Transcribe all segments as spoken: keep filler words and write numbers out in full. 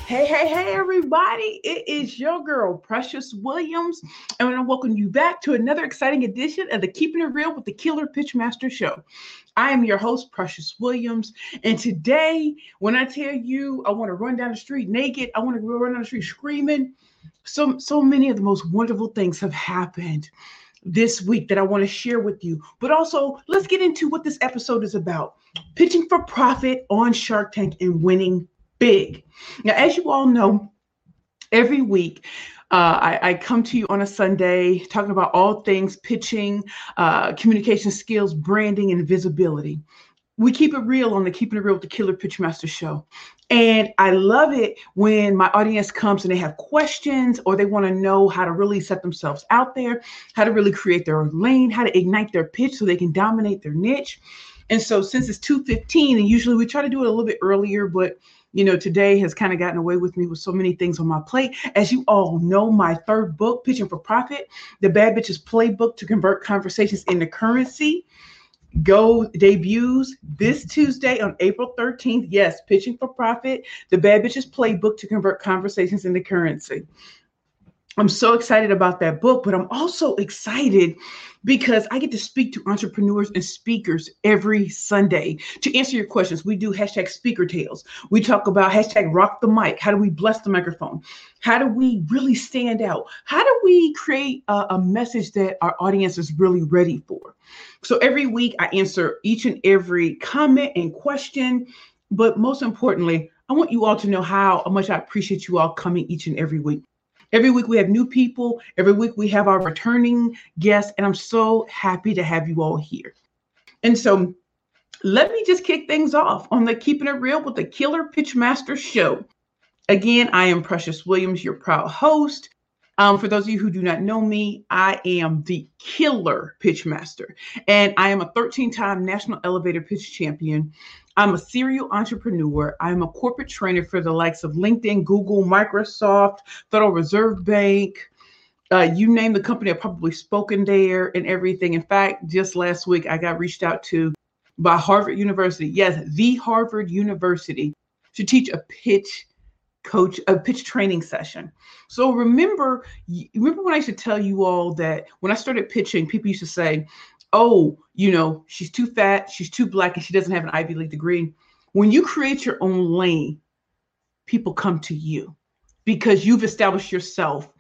Hey, hey, hey, everybody. It is your girl, Precious Williams, and I want to welcome you back to another exciting edition of the Keeping It Real with the Killer Pitchmaster Show. I am your host, Precious Williams, and today, when I tell you I want to run down the street naked, I want to run down the street screaming, so, so many of the most wonderful things have happened this week that I want to share with you. But also, let's get into what this episode is about. Pitching for profit on Shark Tank and winning big. Now, as you all know, every week uh, I, I come to you on a Sunday talking about all things pitching, uh, communication skills, branding, and visibility. We keep it real on the Keeping It Real with the Killer Pitchmaster Show. And I love it when my audience comes and they have questions or they want to know how to really set themselves out there, how to really create their own lane, how to ignite their pitch so they can dominate their niche. And so since it's two fifteen, and usually we try to do it a little bit earlier, but you know, today has kind of gotten away with me with so many things on my plate. As you all know, my third book, Pitching for Profit, The Bad Bitches Playbook to Convert Conversations into Currency, Go debuts this Tuesday on April thirteenth. Yes, Pitching for Profit, The Bad Bitches Playbook to Convert Conversations into Currency. I'm so excited about that book, but I'm also excited because I get to speak to entrepreneurs and speakers every Sunday to answer your questions. We do hashtag speaker tales. We talk about hashtag rock the mic. How do we bless the microphone? How do we really stand out? How do we create a, a message that our audience is really ready for? So every week I answer each and every comment and question, but most importantly, I want you all to know how much I appreciate you all coming each and every week. Every week we have new people. Every week we have our returning guests, and I'm so happy to have you all here. And so let me just kick things off on the Keeping It Real with the Killer Pitchmaster Show. Again, I am Precious Williams, your proud host. Um, for those of you who do not know me, I am the Killer Pitchmaster, and I am a thirteen-time National Elevator Pitch Champion. I'm a serial entrepreneur. I'm a corporate trainer for the likes of LinkedIn, Google, Microsoft, Federal Reserve Bank. Uh, you name the company, I've probably spoken there and everything. In fact, just last week, I got reached out to by Harvard University. Yes, the Harvard University to teach a pitch coach, a pitch training session. So remember, remember when I used to tell you all that when I started pitching, people used to say, oh, you know, she's too fat, she's too black, and she doesn't have an Ivy League degree. When you create your own lane, people come to you because you've established yourself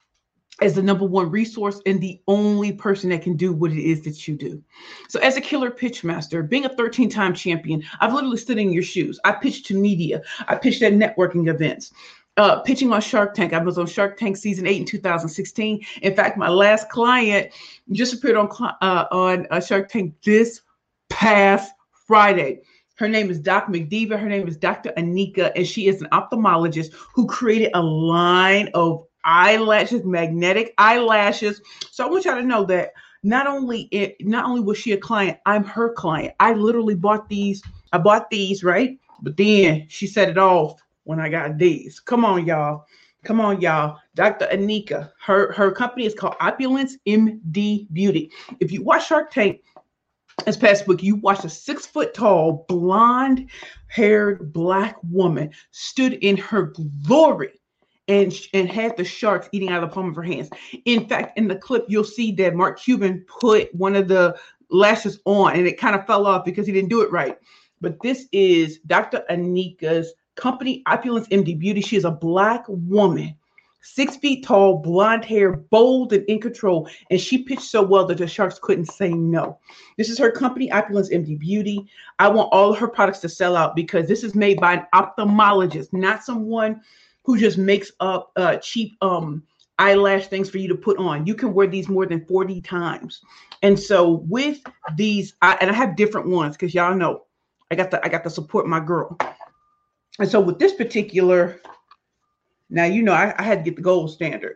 as the number one resource and the only person that can do what it is that you do. So as a Killer Pitchmaster, being a thirteen-time champion, I've literally stood in your shoes. I pitched to media. I pitched at networking events. Uh, pitching on Shark Tank. I was on Shark Tank season eight in two thousand sixteen. In fact, my last client just appeared on uh, on uh, Shark Tank this past Friday. Her name is Doc McDiva. Her name is Doctor Anika, and she is an ophthalmologist who created a line of eyelashes, magnetic eyelashes. So I want y'all to know that not only it, not only was she a client, I'm her client. I literally bought these. I bought these, right? But then she set it off when I got these. Come on, y'all. Come on, y'all. Doctor Anika, her, her company is called Opulence M D Beauty. If you watch Shark Tank this past week, you watched a six foot tall, blonde haired black woman stood in her glory and, and had the sharks eating out of the palm of her hands. In fact, in the clip, you'll see that Mark Cuban put one of the lashes on and it kind of fell off because he didn't do it right. But this is Doctor Anika's company, Opulence M D Beauty. She is a black woman, six feet tall, blonde hair, bold and in control. And she pitched so well that the sharks couldn't say no. This is her company, Opulence M D Beauty. I want all of her products to sell out because this is made by an ophthalmologist, not someone who just makes up uh, cheap um, eyelash things for you to put on. You can wear these more than forty times. And so with these, I, and I have different ones because y'all know I got to I got to support my girl. And so with this particular, now, you know, I, I had to get the gold standard.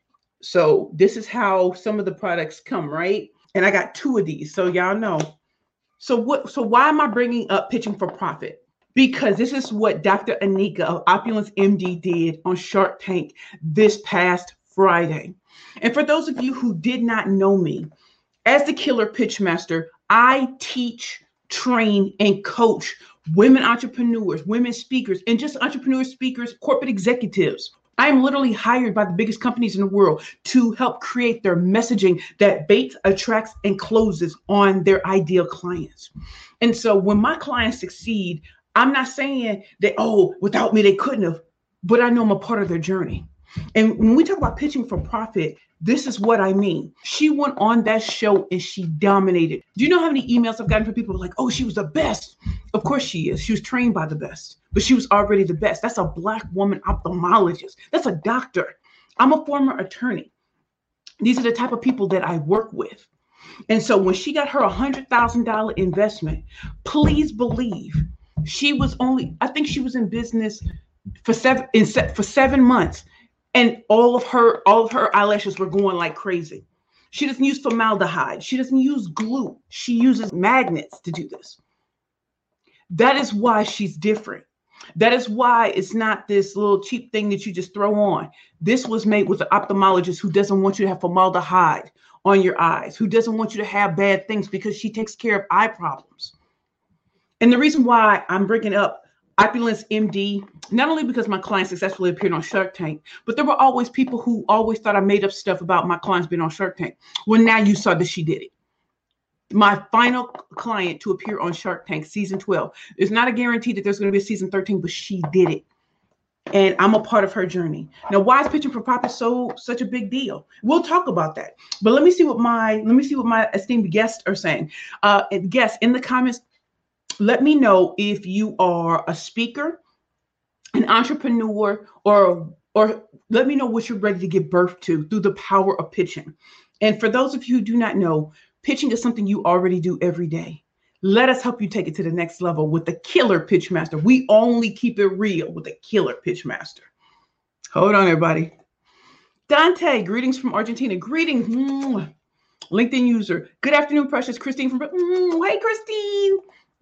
So this is how some of the products come, right? And I got two of these. So y'all know. So what? So why am I bringing up Pitching for Profit? Because this is what Doctor Anika of Opulence M D did on Shark Tank this past Friday. And for those of you who did not know me, as the Killer Pitchmaster, I teach, train, and coach women entrepreneurs, women speakers, and just entrepreneurs, speakers, corporate executives. I am literally hired by the biggest companies in the world to help create their messaging that baits, attracts, and closes on their ideal clients. And so when my clients succeed, I'm not saying that, oh, without me, they couldn't have, but I know I'm a part of their journey. And when we talk about pitching for profit, this is what I mean. She went on that show and she dominated. Do you know how many emails I've gotten from people like, oh, she was the best? Of course she is. She was trained by the best, but she was already the best. That's a Black woman ophthalmologist. That's a doctor. I'm a former attorney. These are the type of people that I work with. And so when she got her one hundred thousand dollars investment, please believe she was only, I think she was in business for seven, in, for seven months. And all of her, all of her eyelashes were going like crazy. She doesn't use formaldehyde. She doesn't use glue. She uses magnets to do this. That is why she's different. That is why it's not this little cheap thing that you just throw on. This was made with an ophthalmologist who doesn't want you to have formaldehyde on your eyes, who doesn't want you to have bad things, because she takes care of eye problems. And the reason why I'm bringing up Opulence M D, not only because my client successfully appeared on Shark Tank, but there were always people who always thought I made up stuff about my clients being on Shark Tank. Well, now you saw that she did it. My final client to appear on Shark Tank season twelve. It's not a guarantee that there's going to be a season thirteen, but she did it. And I'm a part of her journey. Now, why is pitching for profit so such a big deal? We'll talk about that. But let me see what my let me see what my esteemed guests are saying. Uh, and guests in the comments, let me know if you are a speaker, an entrepreneur, or or let me know what you're ready to give birth to through the power of pitching. And for those of you who do not know, pitching is something you already do every day. Let us help you take it to the next level with the Killer Pitch Master. We only keep it real with the Killer Pitch Master. Hold on, everybody. Dante, greetings from Argentina. Greetings. Mm. LinkedIn user. Good afternoon, Precious. Christine from, mm. Hey, Christine.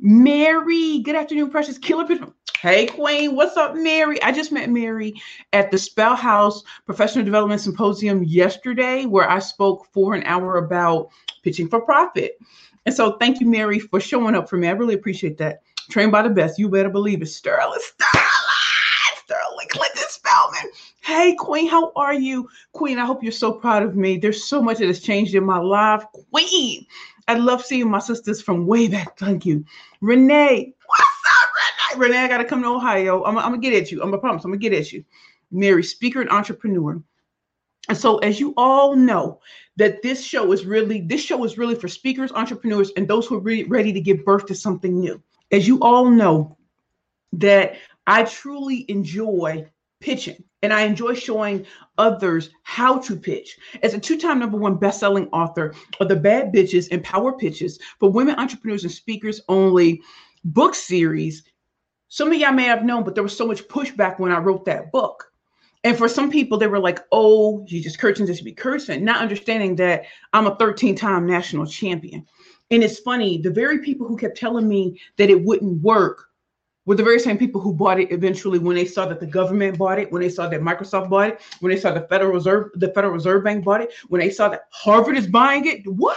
Mary, good afternoon, Precious. Killer Pitch. Hey, Queen, what's up, Mary? I just met Mary at the Spell House Professional Development Symposium yesterday, where I spoke for an hour about pitching for profit. And so thank you, Mary, for showing up for me. I really appreciate that. Trained by the best. You better believe it. Sterling, Sterling, Sterling Clinton Spellman. Hey, Queen, how are you? Queen, I hope you're so proud of me. There's so much that has changed in my life. Queen, I love seeing my sisters from way back. Thank you. Renee, what's up, Renee? Renee, I got to come to Ohio. I'm, I'm going to get at you. I'm going to promise. I'm going to get at you. Mary, speaker and entrepreneur. And so, as you all know, that this show is really, this show is really for speakers, entrepreneurs, and those who are really ready to give birth to something new. As you all know, that I truly enjoy pitching, and I enjoy showing others how to pitch. As a two-time number one best-selling author of the Bad Bitches and Power Pitches for Women Entrepreneurs and Speakers Only book series, some of y'all may have known, but there was so much pushback when I wrote that book. And for some people, they were like, oh, you just cursing, just be cursing, not understanding that I'm a thirteen-time national champion. And it's funny, the very people who kept telling me that it wouldn't work were the very same people who bought it eventually when they saw that the government bought it, when they saw that Microsoft bought it, when they saw the Federal Reserve, the Federal Reserve Bank bought it, when they saw that Harvard is buying it. What?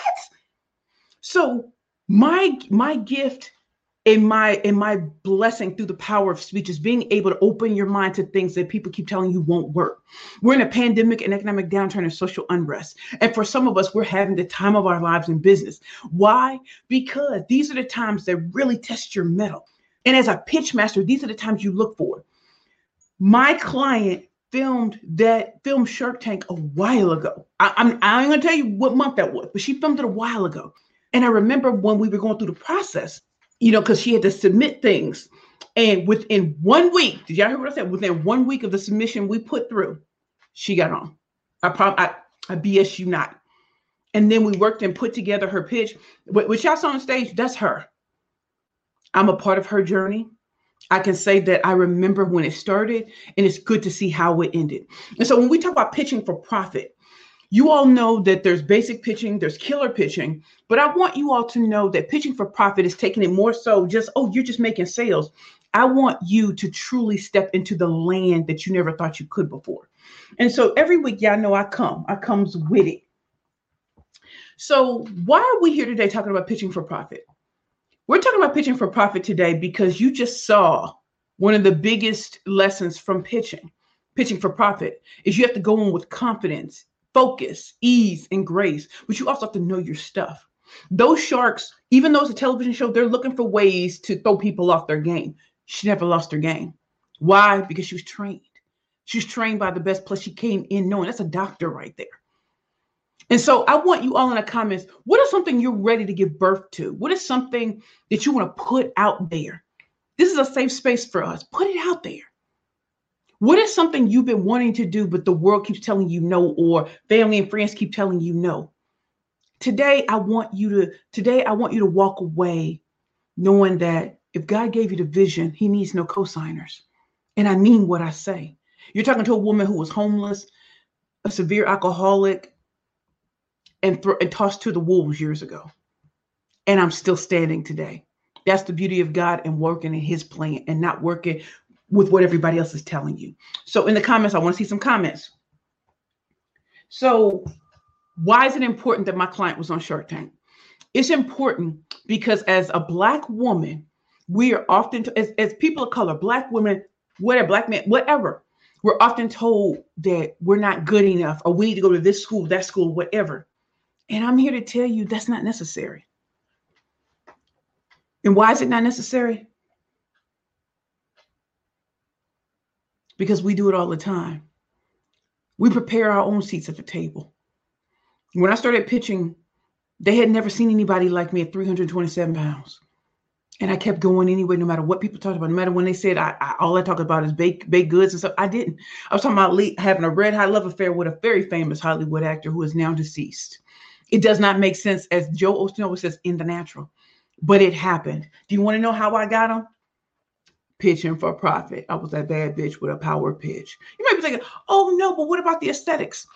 So my my gift and my and my blessing through the power of speech is being able to open your mind to things that people keep telling you won't work. We're in a pandemic and economic downturn and social unrest. And for some of us, we're having the time of our lives in business. Why? Because these are the times that really test your mettle. And as a pitch master, these are the times you look for. My client filmed that filmed Shark Tank a while ago. I, I'm I ain't gonna tell you what month that was, but she filmed it a while ago. And I remember when we were going through the process, you know, because she had to submit things. And within one week, did y'all hear what I said? Within one week of the submission we put through, she got on. I probably I, I B S you not. And then we worked and put together her pitch. Which y'all saw on stage, that's her. I'm a part of her journey. I can say that I remember when it started, and it's good to see how it ended. And so when we talk about pitching for profit, you all know that there's basic pitching, there's killer pitching, but I want you all to know that pitching for profit is taking it more so just, oh, you're just making sales. I want you to truly step into the land that you never thought you could before. And so every week, y'all know I come, I comes with it. So why are we here today talking about pitching for profit? We're talking about pitching for profit today because you just saw one of the biggest lessons from pitching, pitching for profit, is you have to go in with confidence, focus, ease, and grace, but you also have to know your stuff. Those sharks, even though it's a television show, they're looking for ways to throw people off their game. She never lost her game. Why? Because she was trained. She was trained by the best, plus she came in knowing. That's a doctor right there. And so I want you all in the comments, what is something you're ready to give birth to? What is something that you want to put out there? This is a safe space for us. Put it out there. What is something you've been wanting to do, but the world keeps telling you no, or family and friends keep telling you no? Today, I want you to, today, I want you to walk away knowing that if God gave you the vision, he needs no co-signers. And I mean what I say. You're talking to a woman who was homeless, a severe alcoholic, and, th- and tossed to the wolves years ago. And I'm still standing today. That's the beauty of God and working in his plan and not working with what everybody else is telling you. So in the comments, I want to see some comments. So why is it important that my client was on Shark Tank? It's important because as a Black woman, we are often, t- as, as people of color, Black women, whatever, Black men, whatever, we're often told that we're not good enough, or we need to go to this school, that school, whatever. And I'm here to tell you that's not necessary. And why is it not necessary? Because we do it all the time. We prepare our own seats at the table. When I started pitching, they had never seen anybody like me at three hundred twenty-seven pounds. And I kept going anyway, no matter what people talked about, no matter when they said, I, I all I talk about is baked, baked goods and stuff. I didn't. I was talking about le- having a red hot love affair with a very famous Hollywood actor who is now deceased. It does not make sense, as Joe Osteen always says, in the natural, but it happened. Do you want to know how I got him? Pitching for profit. I was that bad bitch with a power pitch. You might be thinking, oh no, but what about the aesthetics?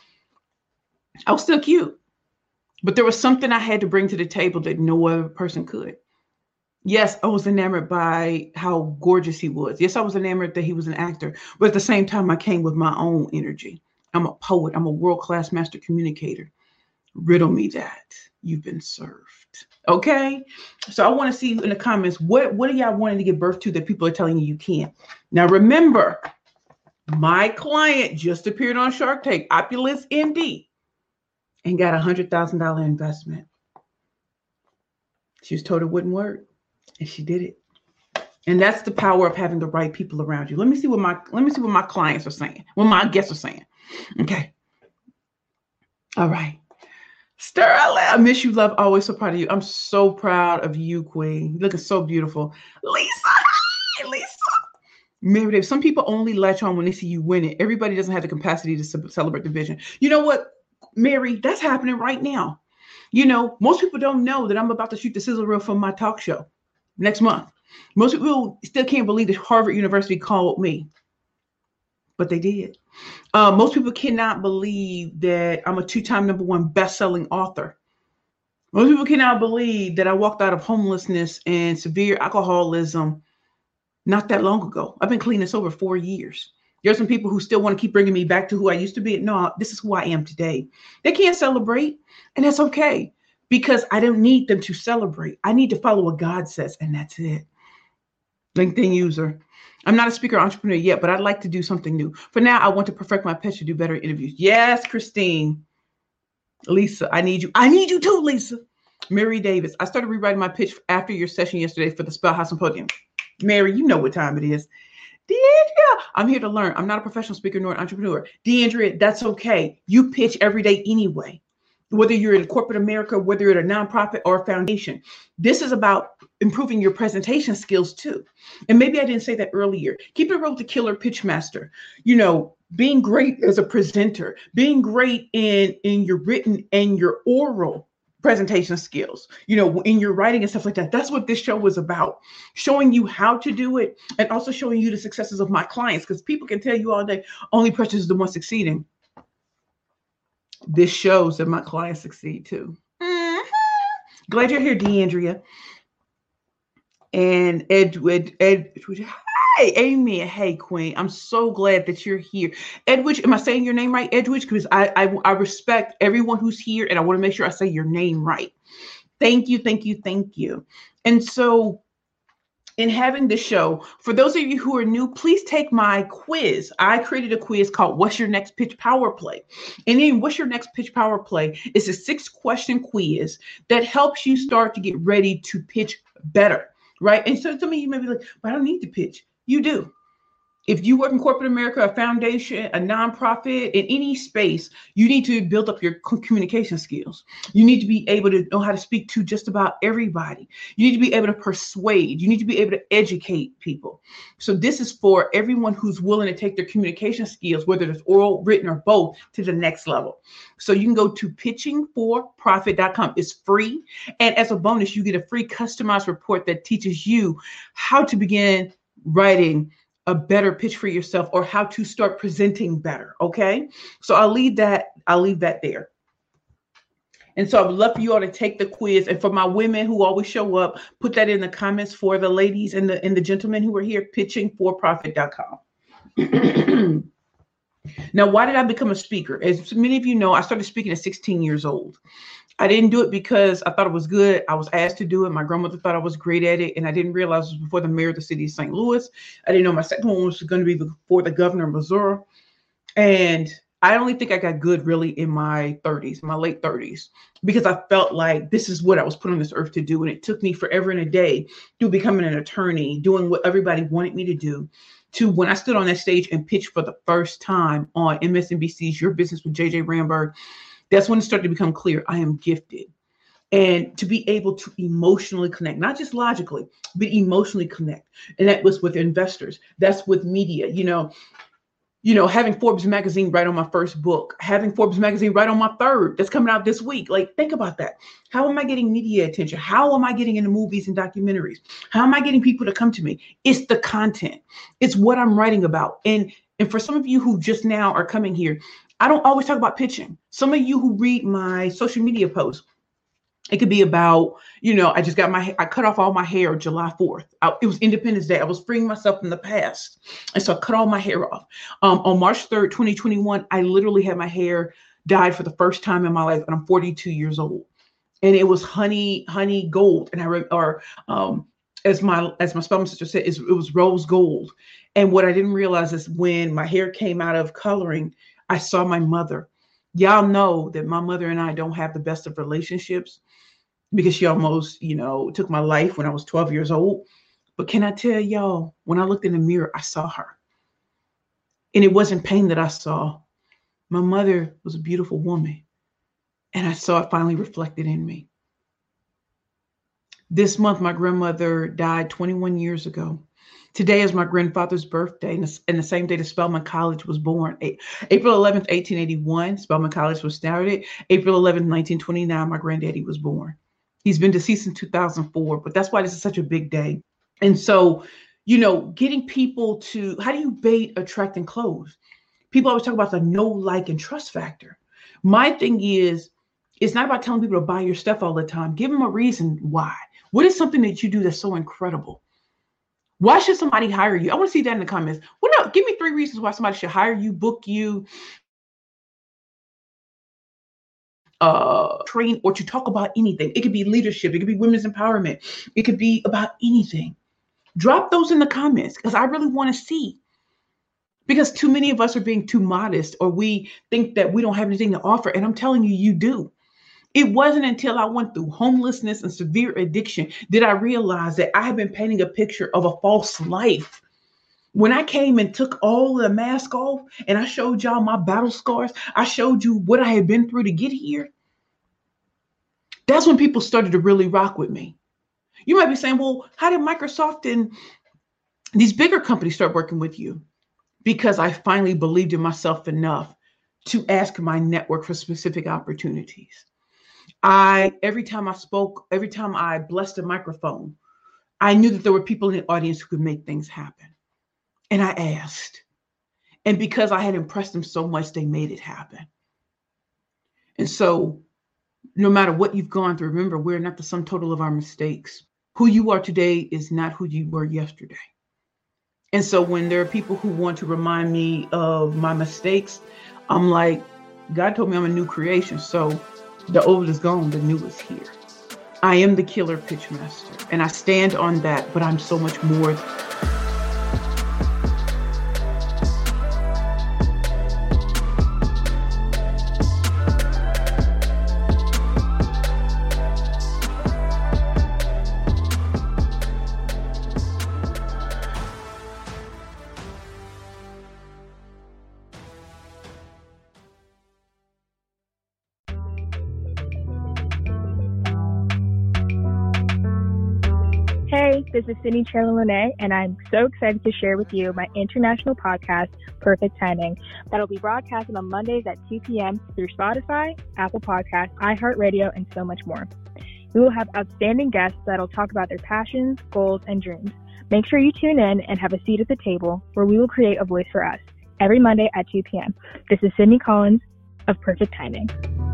I was still cute, but there was something I had to bring to the table that no other person could. Yes, I was enamored by how gorgeous he was. Yes, I was enamored that he was an actor, but at the same time, I came with my own energy. I'm a poet. I'm a world-class master communicator. Riddle me that. You've been served. Okay. So I want to see in the comments, what, what are y'all wanting to give birth to that people are telling you you can't? Now, remember, my client just appeared on Shark Tank, Opulence M D, and got a one hundred thousand dollars investment. She was told it wouldn't work, and she did it. And that's the power of having the right people around you. Let me see what my, let me see what my clients are saying, what my guests are saying. Okay. All right. Sterling, I miss you, love. Always so proud of you. I'm so proud of you, Queen. You're looking so beautiful. Lisa, hi, Lisa. Mary Dave, some people only latch on when they see you win it. Everybody doesn't have the capacity to ce- celebrate the vision. You know what, Mary? That's happening right now. You know, most people don't know that I'm about to shoot the sizzle reel from my talk show next month. Most people still can't believe that Harvard University called me, but they did. Uh, most people cannot believe that I'm a two-time number one best-selling author. Most people cannot believe that I walked out of homelessness and severe alcoholism not that long ago. I've been clean this over four years. There's some people who still want to keep bringing me back to who I used to be. No, this is who I am today. They can't celebrate, and that's okay, because I don't need them to celebrate. I need to follow what God says, and that's it. LinkedIn user. I'm not a speaker or entrepreneur yet, but I'd like to do something new. For now, I want to perfect my pitch to do better interviews. Yes, Christine. Lisa, I need you. I need you too, Lisa. Mary Davis. I started rewriting my pitch after your session yesterday for the Spell House Symposium. Mary, you know what time it is. Deandrea, I'm here to learn. I'm not a professional speaker nor an entrepreneur. Deandrea, that's okay. You pitch every day anyway. Whether you're in corporate America, whether you're at a nonprofit or a foundation, this is about improving your presentation skills too. And maybe I didn't say that earlier. Keep it real with the killer pitch master. You know, being great as a presenter, being great in, in your written and your oral presentation skills, you know, in your writing and stuff like that. That's what this show was about. Showing you how to do it and also showing you the successes of my clients, because people can tell you all day, only Precious is the one succeeding. This shows that my clients succeed too. Mm-hmm. Glad you're here, Deandrea. And Edward, Edward, hey, Amy, hey, Queen. I'm so glad that you're here. Edwidge, am I saying your name right, Edwidge? Because I, I I respect everyone who's here, and I want to make sure I say your name right. Thank you, thank you, thank you. And so in having the show, for those of you who are new, please take my quiz. I created a quiz called What's Your Next Pitch Power Play? And then What's Your Next Pitch Power Play? It's a six question quiz that helps you start to get ready to pitch better, right? And so some of you may be like, but I don't need to pitch. You do. If you work in corporate America, a foundation, a nonprofit, in any space, you need to build up your communication skills. You need to be able to know how to speak to just about everybody. You need to be able to persuade. You need to be able to educate people. So this is for everyone who's willing to take their communication skills, whether it's oral, written, or both, to the next level. So you can go to pitching for profit dot com. It's free. And as a bonus, you get a free customized report that teaches you how to begin writing a better pitch for yourself, or how to start presenting better. Okay. So I'll leave that, I'll leave that there. And so I would love for you all to take the quiz. And for my women who always show up, put that in the comments for the ladies and the, and the gentlemen who are here, pitching for profit dot com. Now, why did I become a speaker? As many of you know, I started speaking at sixteen years old. I didn't do it because I thought it was good. I was asked to do it. My grandmother thought I was great at it. And I didn't realize it was before the mayor of the city of Saint Louis. I didn't know my second one was going to be before the governor of Missouri. And I only think I got good really in my thirties, my late thirties, because I felt like this is what I was put on this earth to do. And it took me forever and a day to becoming an attorney, doing what everybody wanted me to do, to when I stood on that stage and pitched for the first time on M S N B C's Your Business with J J Ramberg. That's when it started to become clear I am gifted. And to be able to emotionally connect, not just logically, but emotionally connect. And that was with investors. That's with media. You know, you know, having Forbes magazine write on my first book, having Forbes magazine write on my third that's coming out this week. Like, think about that. How am I getting media attention? How am I getting into movies and documentaries? How am I getting people to come to me? It's the content. It's what I'm writing about. And, and for some of you who just now are coming here, I don't always talk about pitching. Some of you who read my social media posts, it could be about, you know, I just got my, I cut off all my hair July fourth. I, it was Independence Day. I was freeing myself from the past. And so I cut all my hair off. Um, on March third, twenty twenty-one, I literally had my hair dyed for the first time in my life. And I'm forty-two years old. And it was honey, honey gold. And I, re- or um, as my, as my spelling sister said, it was rose gold. And what I didn't realize is when my hair came out of coloring, I saw my mother. Y'all know that my mother and I don't have the best of relationships because she almost, you know, took my life when I was twelve years old. But can I tell y'all, when I looked in the mirror, I saw her. And it wasn't pain that I saw. My mother was a beautiful woman. And I saw it finally reflected in me. This month, my grandmother died twenty-one years ago. Today is my grandfather's birthday, and the, and the same day the Spelman College was born. April eleventh, eighteen eighty-one, Spelman College was started. April eleventh, nineteen twenty-nine, my granddaddy was born. He's been deceased in two thousand four, but that's why this is such a big day. And so, you know, getting people to, how do you bait, attract, and close? People always talk about the know, like, and trust factor. My thing is, it's not about telling people to buy your stuff all the time. Give them a reason why. What is something that you do that's so incredible? Why should somebody hire you? I want to see that in the comments. Well, no, give me three reasons why somebody should hire you, book you, uh, train, or to talk about anything. It could be leadership. It could be women's empowerment. It could be about anything. Drop those in the comments because I really want to see. Because too many of us are being too modest, or we think that we don't have anything to offer. And I'm telling you, you do. It wasn't until I went through homelessness and severe addiction that I realized that I had been painting a picture of a false life. When I came and took all the mask off and I showed y'all my battle scars, I showed you what I had been through to get here. That's when people started to really rock with me. You might be saying, well, how did Microsoft and these bigger companies start working with you? Because I finally believed in myself enough to ask my network for specific opportunities. I, every time I spoke, every time I blessed a microphone, I knew that there were people in the audience who could make things happen. And I asked. And because I had impressed them so much, they made it happen. And so no matter what you've gone through, remember, we're not the sum total of our mistakes. Who you are today is not who you were yesterday. And so when there are people who want to remind me of my mistakes, I'm like, God told me I'm a new creation. So the old is gone, the new is here. I am the killer pitch master, and I stand on that, but I'm so much more. Hey, this is Sydney Chandler-Lene, and I'm so excited to share with you my international podcast, Perfect Timing, that'll be broadcasted on Mondays at two p.m. through Spotify, Apple Podcasts, iHeartRadio, and so much more. We will have outstanding guests that'll talk about their passions, goals, and dreams. Make sure you tune in and have a seat at the table where we will create a voice for us every Monday at two p.m. This is Sydney Collins of Perfect Timing.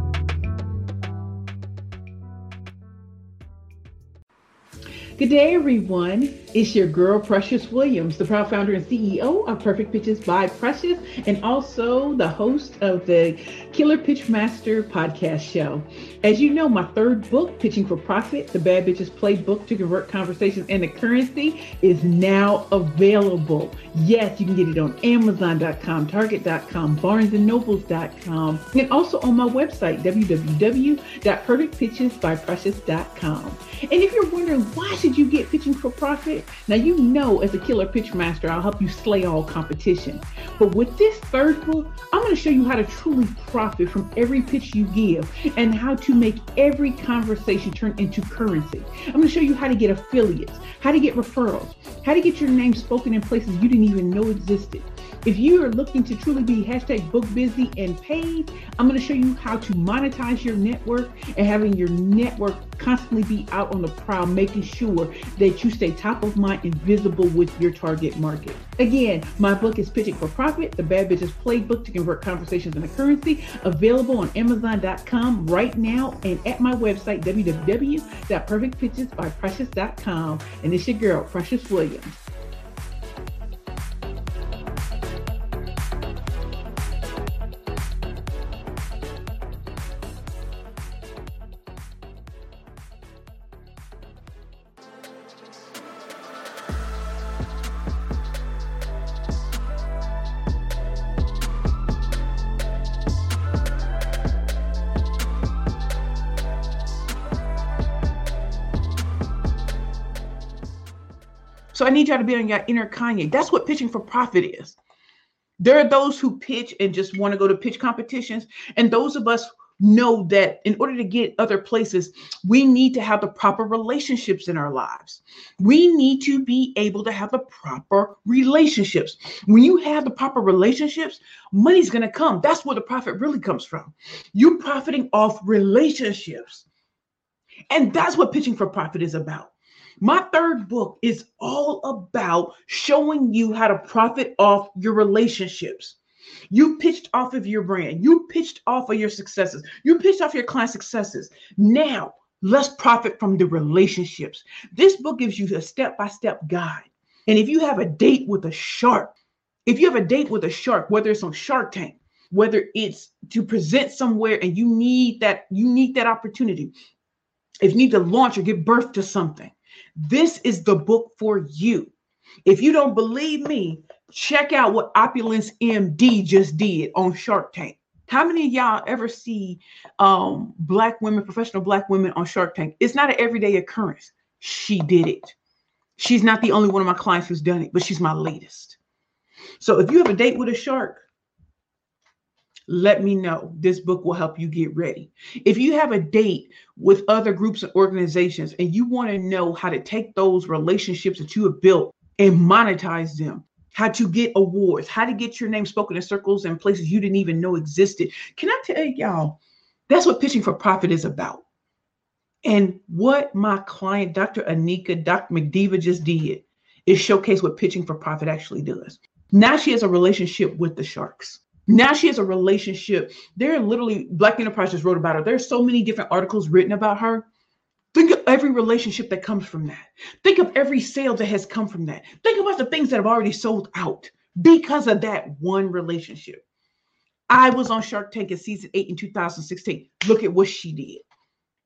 Good day, everyone. It's your girl, Precious Williams, the proud founder and C E O of Perfect Pitches by Precious, and also the host of the Killer Pitch Master podcast show. As you know, my third book, Pitching for Profit, The Bad Bitches Playbook to Convert Conversations into Currency, is now available. Yes, you can get it on Amazon dot com, Target dot com, Barnes and Nobles dot com, and also on my website, w w w dot perfect pitches by precious dot com. And if you're wondering, why should you get Pitching for Profit? Now, you know, as a killer pitch master, I'll help you slay all competition. But with this third book, I'm going to show you how to truly profit from every pitch you give and how to make every conversation turn into currency. I'm going to show you how to get affiliates, how to get referrals, how to get your name spoken in places you didn't even know existed. If you are looking to truly be hashtag book busy and paid, I'm going to show you how to monetize your network and having your network constantly be out on the prowl, making sure that you stay top of mind and visible with your target market. Again, my book is Pitching for Profit, The Bad Bitches Playbook to Convert Conversations into Currency, available on Amazon dot com right now and at my website, w w w dot perfect pitches by precious dot com. And it's your girl, Precious Williams. So I need y'all to be on your inner Kanye. That's what Pitching for Profit is. There are those who pitch and just want to go to pitch competitions. And those of us know that in order to get other places, we need to have the proper relationships in our lives. We need to be able to have the proper relationships. When you have the proper relationships, money's going to come. That's where the profit really comes from. You're profiting off relationships. And that's what Pitching for Profit is about. My third book is all about showing you how to profit off your relationships. You pitched off of your brand. You pitched off of your successes. You pitched off your client successes. Now, let's profit from the relationships. This book gives you a step-by-step guide. And if you have a date with a shark, if you have a date with a shark, whether it's on Shark Tank, whether it's to present somewhere and you need that, you need that opportunity, if you need to launch or give birth to something, this is the book for you. If you don't believe me, check out what Opulence M D just did on Shark Tank. How many of y'all ever see um, black women, professional black women on Shark Tank? It's not an everyday occurrence. She did it. She's not the only one of my clients who's done it, but she's my latest. So if you have a date with a shark, let me know. This book will help you get ready. If you have a date with other groups and organizations and you want to know how to take those relationships that you have built and monetize them, how to get awards, how to get your name spoken in circles and places you didn't even know existed, can I tell y'all, that's what Pitching for Profit is about. And what my client, Doctor Anika, Doctor McDiva just did is showcase what Pitching for Profit actually does. Now she has a relationship with the sharks. Now she has a relationship. There are literally, Black Enterprise just wrote about her. There's so many different articles written about her. Think of every relationship that comes from that. Think of every sale that has come from that. Think about the things that have already sold out because of that one relationship. I was on Shark Tank in season eight in two thousand sixteen. Look at what she did.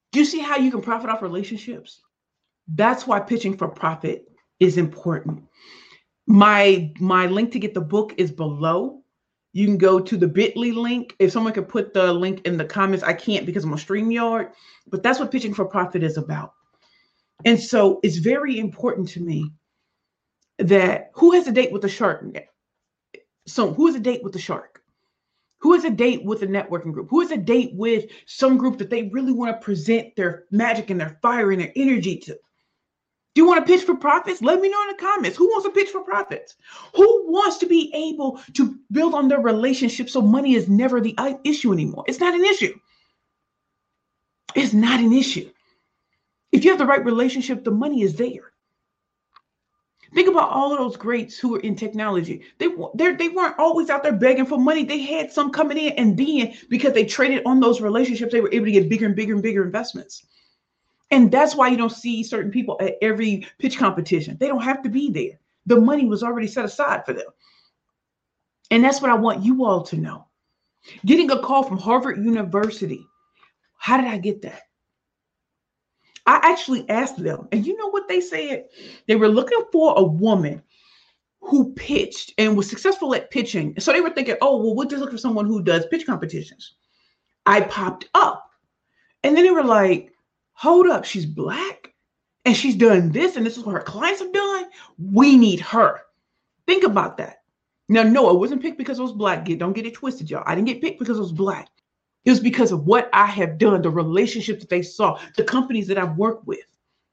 Do you see how you can profit off relationships? That's why pitching for profit is important. My, my link to get the book is below. You can go to the bit dot l y link. If someone could put the link in the comments, I can't because I'm on StreamYard, but that's what pitching for profit is about. And so it's very important to me that who has a date with the shark? So who has a date with the shark? Who has a date with a networking group? Who has a date with some group that they really want to present their magic and their fire and their energy to? Do you want to pitch for profits? Let me know in the comments. Who wants to pitch for profits? Who wants to be able to build on their relationship so money is never the issue anymore? It's not an issue. It's not an issue. If you have the right relationship, the money is there. Think about all of those greats who are in technology. They, they weren't always out there begging for money. They had some coming in, and then because they traded on those relationships, they were able to get bigger and bigger and bigger investments. And that's why you don't see certain people at every pitch competition. They don't have to be there. The money was already set aside for them. And that's what I want you all to know. Getting a call from Harvard University. How did I get that? I actually asked them, and you know what they said? They were looking for a woman who pitched and was successful at pitching. So they were thinking, oh, well, we'll just look for someone who does pitch competitions. I popped up. And then they were like, hold up, she's Black and she's done this, and this is what her clients have done. We need her. Think about that. Now, no, I wasn't picked because I was Black. Get, don't get it twisted, y'all. I didn't get picked because I was Black. It was because of what I have done, the relationships that they saw, the companies that I've worked with.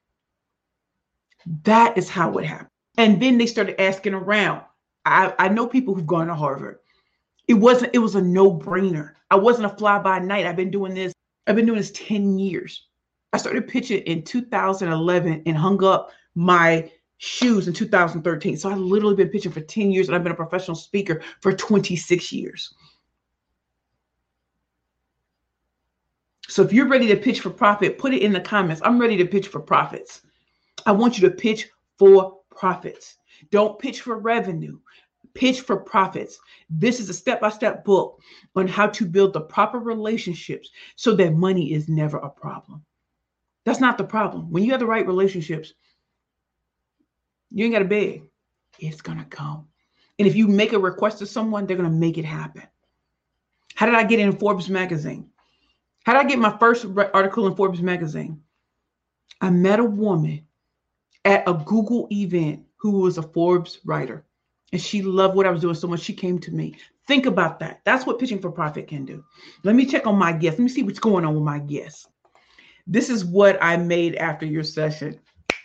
That is how it happened. And then they started asking around. I, I know people who've gone to Harvard. It wasn't, it was a no-brainer. I wasn't a fly-by-night. I've been doing this. I've been doing this ten years. I started pitching in two thousand eleven and hung up my shoes in two thousand thirteen. So I've literally been pitching for ten years, and I've been a professional speaker for twenty-six years. So if you're ready to pitch for profit, put it in the comments. I'm ready to pitch for profits. I want you to pitch for profits. Don't pitch for revenue. Pitch for profits. This is a step-by-step book on how to build the proper relationships so that money is never a problem. That's not the problem. When you have the right relationships, you ain't got to beg. It's going to come. And if you make a request to someone, they're going to make it happen. How did I get in Forbes magazine? How did I get my first article in Forbes magazine? I met a woman at a Google event who was a Forbes writer, and she loved what I was doing so much she came to me. Think about that. That's what pitching for profit can do. Let me check on my guests. Let me see what's going on with my guests. This is what I made after your session.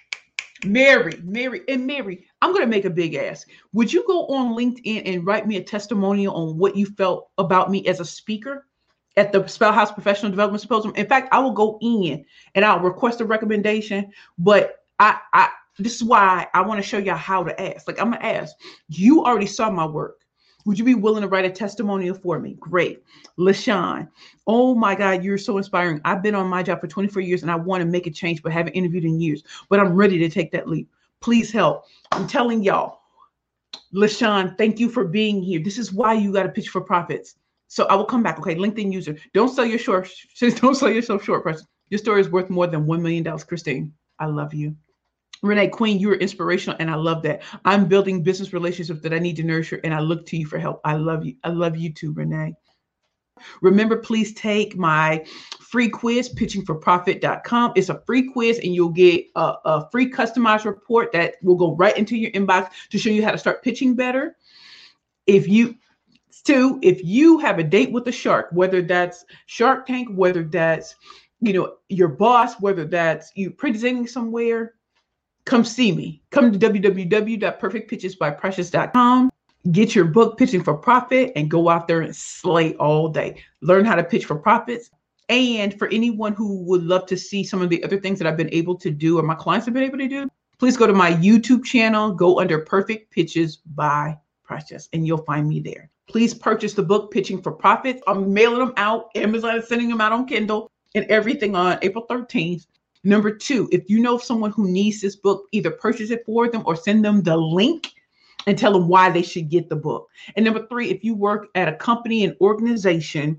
Mary, Mary, and Mary, I'm going to make a big ask. Would you go on LinkedIn and write me a testimonial on what you felt about me as a speaker at the Spellhouse Professional Development Symposium? In fact, I will go in and I'll request a recommendation, but I, I this is why I want to show y'all how to ask. Like, I'm going to ask, you already saw my work. Would you be willing to write a testimonial for me? Great. LaShawn, oh my God, you're so inspiring. I've been on my job for twenty-four years and I want to make a change, but haven't interviewed in years, but I'm ready to take that leap. Please help. I'm telling y'all, LaShawn, thank you for being here. This is why you got to pitch for profits. So I will come back. Okay. LinkedIn user, don't sell your short. Don't sell yourself short, person. Your story is worth more than one million dollars. Christine, I love you. Renee Queen, you are inspirational, and I love that. I'm building business relationships that I need to nurture, and I look to you for help. I love you. I love you too, Renee. Remember, please take my free quiz, pitching for profit dot com. It's a free quiz, and you'll get a, a free customized report that will go right into your inbox to show you how to start pitching better. If you, two, if you have a date with a shark, whether that's Shark Tank, whether that's, you know, your boss, whether that's you presenting somewhere, come see me. Come to w w w dot perfect pitches by precious dot com. Get your book, Pitching for Profit, and go out there and slay all day. Learn how to pitch for profits. And for anyone who would love to see some of the other things that I've been able to do or my clients have been able to do, please go to my YouTube channel, go under Perfect Pitches by Precious, and you'll find me there. Please purchase the book, Pitching for Profits. I'm mailing them out. Amazon is sending them out on Kindle and everything on April thirteenth. Number two, if you know someone who needs this book, either purchase it for them or send them the link and tell them why they should get the book. And number three, if you work at a company, an organization,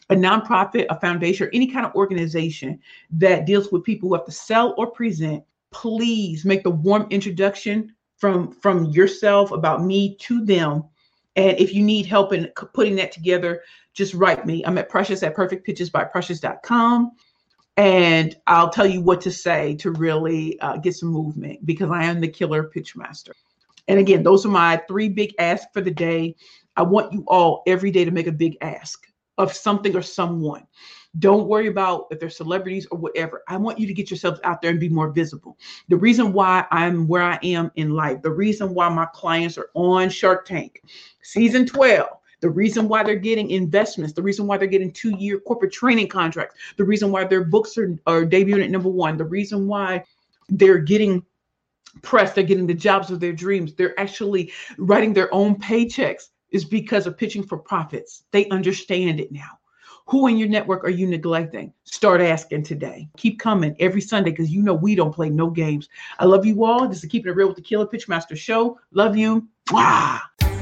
a nonprofit, a foundation, or any kind of organization that deals with people who have to sell or present, please make the warm introduction from, from yourself about me to them. And if you need help in putting that together, just write me. I'm at Precious at perfect pitches by precious dot com. And I'll tell you what to say to really uh, get some movement, because I am the killer pitch master. And again, those are my three big asks for the day. I want you all every day to make a big ask of something or someone. Don't worry about if they're celebrities or whatever. I want you to get yourselves out there and be more visible. The reason why I'm where I am in life, the reason why my clients are on Shark Tank, season twelve, the reason why they're getting investments, the reason why they're getting two-year corporate training contracts, the reason why their books are, are debuting at number one, the reason why they're getting press, they're getting the jobs of their dreams, they're actually writing their own paychecks, is because of pitching for profits. They understand it now. Who in your network are you neglecting? Start asking today. Keep coming every Sunday, because you know we don't play no games. I love you all. This is Keeping It Real with the Killer Pitchmaster Show. Love you. Mwah.